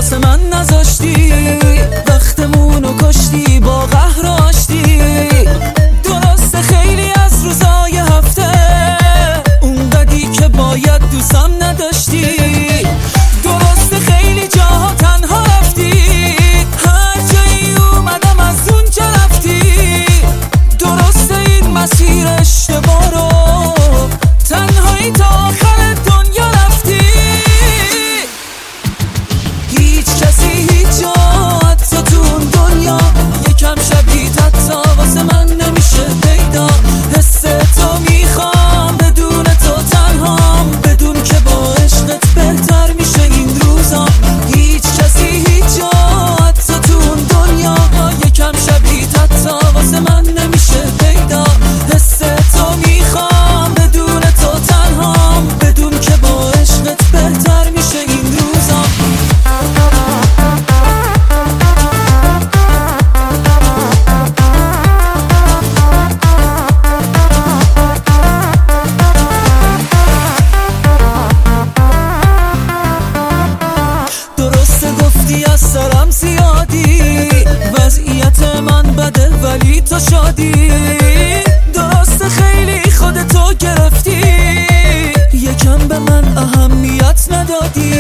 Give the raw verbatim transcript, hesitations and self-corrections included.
واسه من نذاشتی، وقتمونو کشتی با قهر و آشتی. درسته خیلی از روزای هفته اونقدی که باید دوستم نداشتی. درسته خیلی جاها تنها رفتی، هر جایی اومدم از اونجا رفتی. درسته این مسیر اشتباه رو تنهایی تا آخر دنیا رفتی. هیچ کسی هیچ جا حتی تو اون دنیا یکم شبیه‌ت حتی واسه من نمیشه پیدا. حس تو میخوام بدون تو تنهام، بدون که با عشقت بهتر میشه این روزا. هیچ کسی هیچ جا حتی تو اون دنیا یکم شبیه‌ت حتی واسه من نمیشه پیدا. حس تو میخوام بدون تو تنهام، بدون که با عشقت بهتر میشه این روزا. درسته گفتی از سرم زیادی، وضعیت من بده ولی تو شادی. درسته خیلی خودتو گرفتی، یکم به من اهمیت ندادی.